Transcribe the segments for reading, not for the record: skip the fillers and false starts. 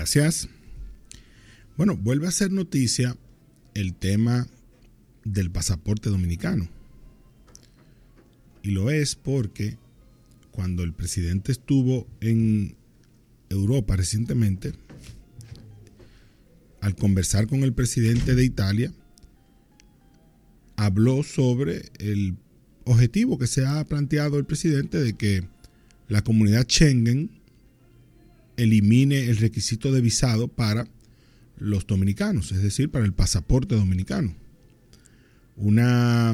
Gracias. Bueno, vuelve a ser noticia el tema del pasaporte dominicano. Y lo es porque cuando el presidente estuvo en Europa recientemente, al conversar con el presidente de Italia, habló sobre el objetivo que se ha planteado el presidente de que la comunidad Schengen elimine el requisito de visado para los dominicanos, es decir, para el pasaporte dominicano. Una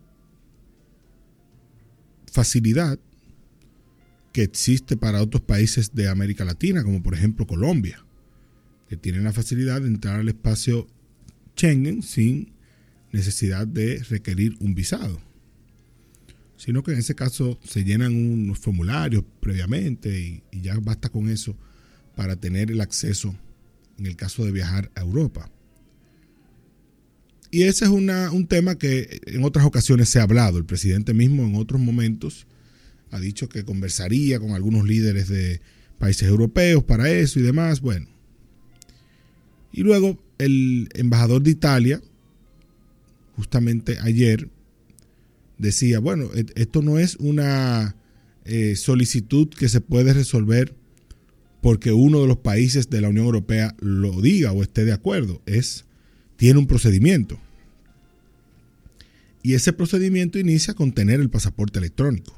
facilidad que existe para otros países de América Latina, como por ejemplo Colombia, que tienen la facilidad de entrar al espacio Schengen sin necesidad de requerir un visado, sino que en ese caso se llenan unos formularios previamente y ya basta con eso para tener el acceso en el caso de viajar a Europa. Y ese es un tema que en otras ocasiones se ha hablado. El presidente mismo en otros momentos ha dicho que conversaría con algunos líderes de países europeos para eso y demás. Bueno. Y luego el embajador de Italia, justamente ayer, decía, bueno, esto no es una solicitud que se puede resolver porque uno de los países de la Unión Europea lo diga o esté de acuerdo. Tiene un procedimiento. Y ese procedimiento inicia con tener el pasaporte electrónico.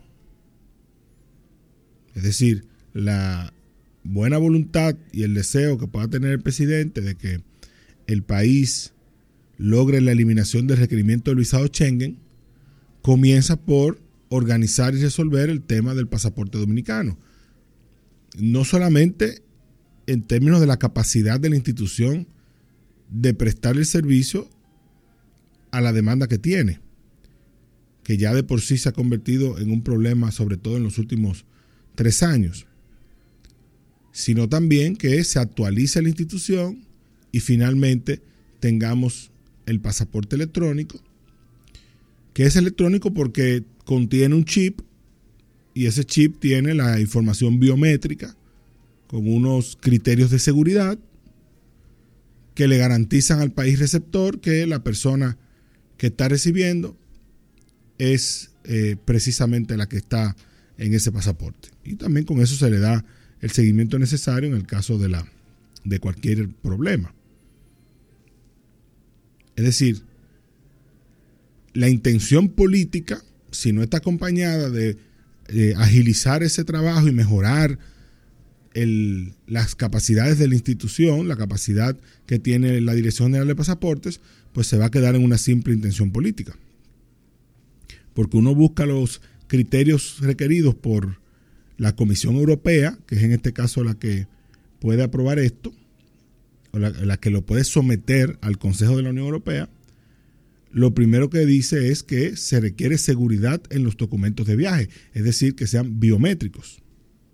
Es decir, la buena voluntad y el deseo que pueda tener el presidente de que el país logre la eliminación del requerimiento del visado Schengen comienza por organizar y resolver el tema del pasaporte dominicano. No solamente en términos de la capacidad de la institución de prestar el servicio a la demanda que tiene, que ya de por sí se ha convertido en un problema, sobre todo en los últimos 3 años, sino también que se actualice la institución y finalmente tengamos el pasaporte electrónico, que es electrónico porque contiene un chip y ese chip tiene la información biométrica con unos criterios de seguridad que le garantizan al país receptor que la persona que está recibiendo es precisamente la que está en ese pasaporte. Y también con eso se le da el seguimiento necesario en el caso de cualquier problema. Es decir, la intención política, si no está acompañada de agilizar ese trabajo y mejorar las capacidades de la institución, la capacidad que tiene la Dirección General de Pasaportes, pues se va a quedar en una simple intención política. Porque uno busca los criterios requeridos por la Comisión Europea, que es en este caso la que puede aprobar esto, o la que lo puede someter al Consejo de la Unión Europea. Lo primero que dice es que se requiere seguridad en los documentos de viaje, es decir, que sean biométricos.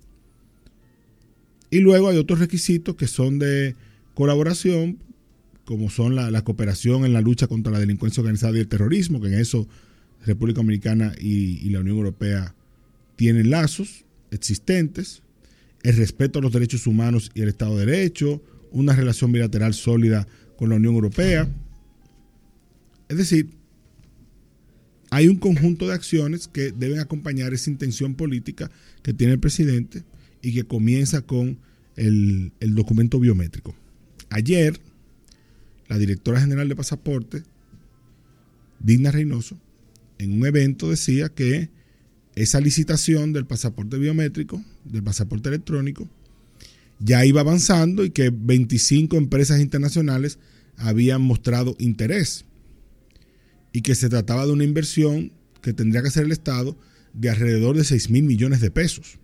Y luego hay otros requisitos que son de colaboración, como son la cooperación en la lucha contra la delincuencia organizada y el terrorismo, que en eso República Dominicana y la Unión Europea tienen lazos existentes, el respeto a los derechos humanos y el Estado de Derecho, una relación bilateral sólida con la Unión Europea. Es decir, hay un conjunto de acciones que deben acompañar esa intención política que tiene el presidente y que comienza con el documento biométrico. Ayer, la directora general de Pasaporte, Digna Reynoso, en un evento decía que esa licitación del pasaporte biométrico, del pasaporte electrónico, ya iba avanzando y que 25 empresas internacionales habían mostrado interés y que se trataba de una inversión que tendría que hacer el Estado de alrededor de 6,000 millones de pesos.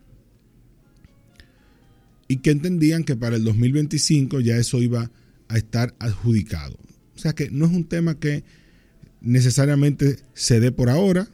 Y que entendían que para el 2025 ya eso iba a estar adjudicado. O sea que no es un tema que necesariamente se dé por ahora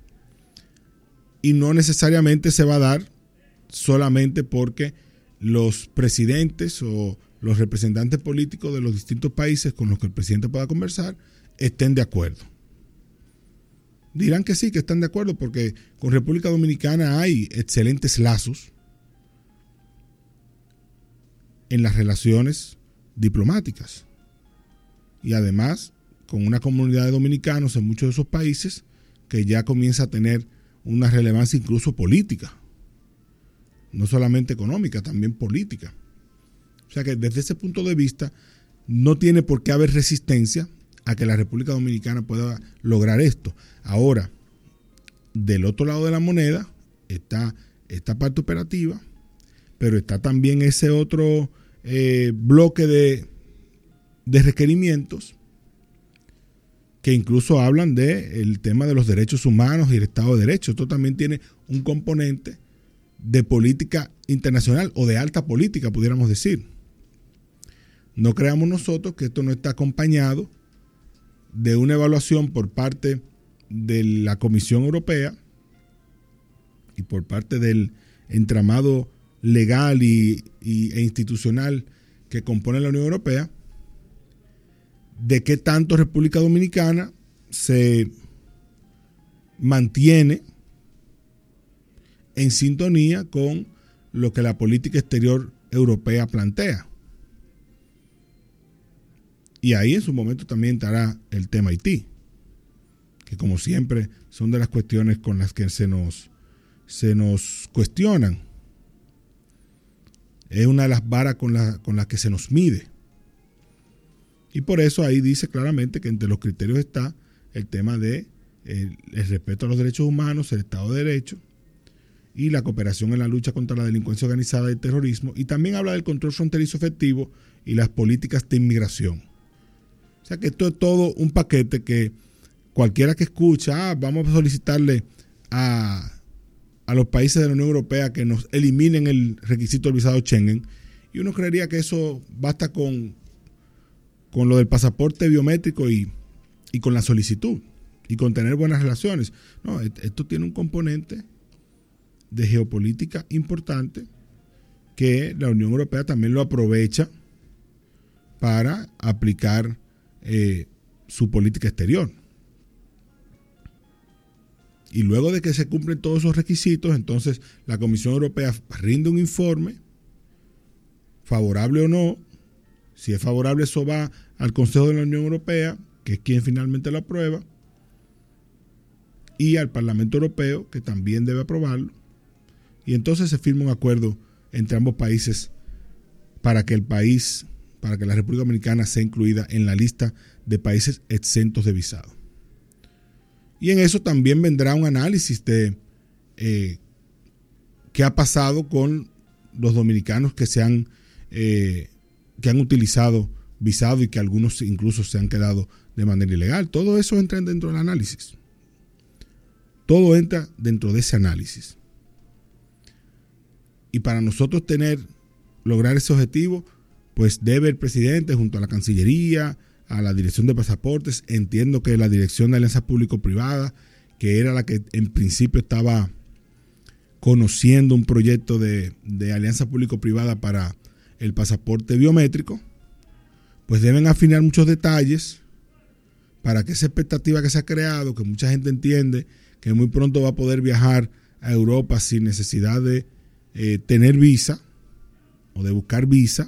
y no necesariamente se va a dar solamente porque los presidentes o los representantes políticos de los distintos países con los que el presidente pueda conversar estén de acuerdo. Dirán que sí, que están de acuerdo porque con República Dominicana hay excelentes lazos en las relaciones diplomáticas. Y además, con una comunidad de dominicanos en muchos de esos países que ya comienza a tener una relevancia incluso política. No solamente económica, también política. O sea que desde ese punto de vista no tiene por qué haber resistencia a que la República Dominicana pueda lograr esto. Ahora, del otro lado de la moneda está esta parte operativa, pero está también ese otro bloque de requerimientos que incluso hablan del tema de los derechos humanos y el Estado de Derecho. Esto también tiene un componente de política internacional o de alta política, pudiéramos decir. No creamos nosotros que esto no está acompañado de una evaluación por parte de la Comisión Europea y por parte del entramado legal e institucional que compone la Unión Europea, de qué tanto República Dominicana se mantiene en sintonía con lo que la política exterior europea plantea. Y ahí en su momento también estará el tema Haití, que como siempre son de las cuestiones con las que se nos cuestionan. Es una de las varas con las que se nos mide. Y por eso ahí dice claramente que entre los criterios está el tema de el respeto a los derechos humanos, el Estado de Derecho y la cooperación en la lucha contra la delincuencia organizada y el terrorismo. Y también habla del control fronterizo efectivo y las políticas de inmigración. O sea que esto es todo un paquete que cualquiera que escucha, vamos a solicitarle a los países de la Unión Europea que nos eliminen el requisito del visado Schengen, y uno creería que eso basta con lo del pasaporte biométrico y con la solicitud y con tener buenas relaciones. No, esto tiene un componente de geopolítica importante que la Unión Europea también lo aprovecha para aplicar su política exterior. Y luego de que se cumplen todos esos requisitos, entonces la Comisión Europea rinde un informe, favorable o no. Si es favorable, eso va al Consejo de la Unión Europea, que es quien finalmente lo aprueba, y al Parlamento Europeo, que también debe aprobarlo. Y entonces se firma un acuerdo entre ambos países para que la República Dominicana sea incluida en la lista de países exentos de visado. Y en eso también vendrá un análisis de qué ha pasado con los dominicanos que han utilizado visado y que algunos incluso se han quedado de manera ilegal. Todo eso entra dentro del análisis. Todo entra dentro de ese análisis. Y para nosotros lograr ese objetivo, pues debe el presidente junto a la Cancillería, a la Dirección de Pasaportes, entiendo que la Dirección de Alianza Público-Privada, que era la que en principio estaba conociendo un proyecto de alianza público-privada para el pasaporte biométrico, pues deben afinar muchos detalles para que esa expectativa que se ha creado, que mucha gente entiende que muy pronto va a poder viajar a Europa sin necesidad de tener visa o de buscar visa,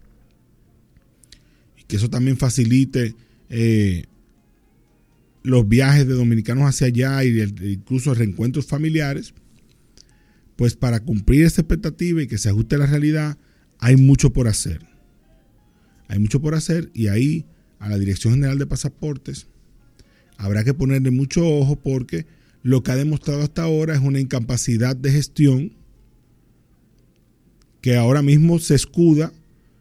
y que eso también facilite los viajes de dominicanos hacia allá y incluso reencuentros familiares, pues para cumplir esa expectativa y que se ajuste a la realidad, hay mucho por hacer. Hay mucho por hacer, y ahí a la Dirección General de Pasaportes habrá que ponerle mucho ojo, porque lo que ha demostrado hasta ahora es una incapacidad de gestión que ahora mismo se escuda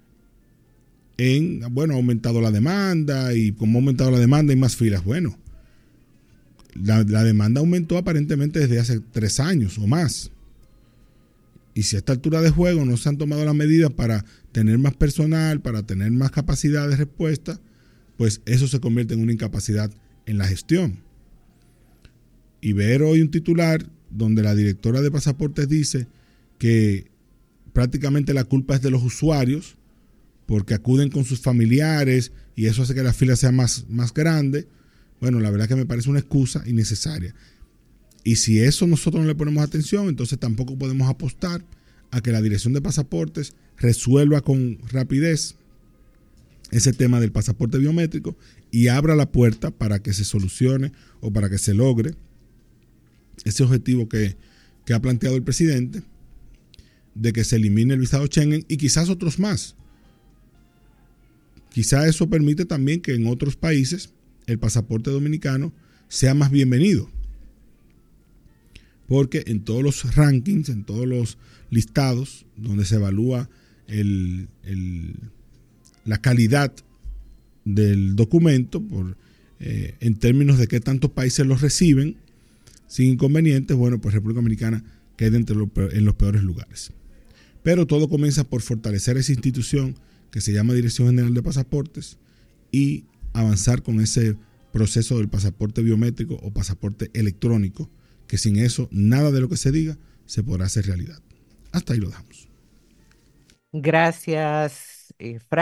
en, ha aumentado la demanda, y como ha aumentado la demanda hay más filas. Bueno, la demanda aumentó aparentemente desde hace 3 años o más. Y si a esta altura de juego no se han tomado las medidas para tener más personal, para tener más capacidad de respuesta, pues eso se convierte en una incapacidad en la gestión. Y ver hoy un titular donde la directora de pasaportes dice que prácticamente la culpa es de los usuarios porque acuden con sus familiares y eso hace que la fila sea más grande. Bueno, la verdad que me parece una excusa innecesaria. Y si eso nosotros no le ponemos atención, entonces tampoco podemos apostar a que la Dirección de Pasaportes resuelva con rapidez ese tema del pasaporte biométrico y abra la puerta para que se solucione o para que se logre ese objetivo que ha planteado el presidente de que se elimine el visado Schengen y quizás otros más. Quizás eso permite también que en otros países el pasaporte dominicano sea más bienvenido. Porque en todos los rankings, en todos los listados donde se evalúa la calidad del documento en términos de qué tantos países los reciben sin inconvenientes, bueno, pues República Dominicana queda en los peores lugares. Pero todo comienza por fortalecer esa institución que se llama Dirección General de Pasaportes y avanzar con ese proceso del pasaporte biométrico o pasaporte electrónico, que sin eso nada de lo que se diga se podrá hacer realidad. Hasta ahí lo dejamos. Gracias, Frank.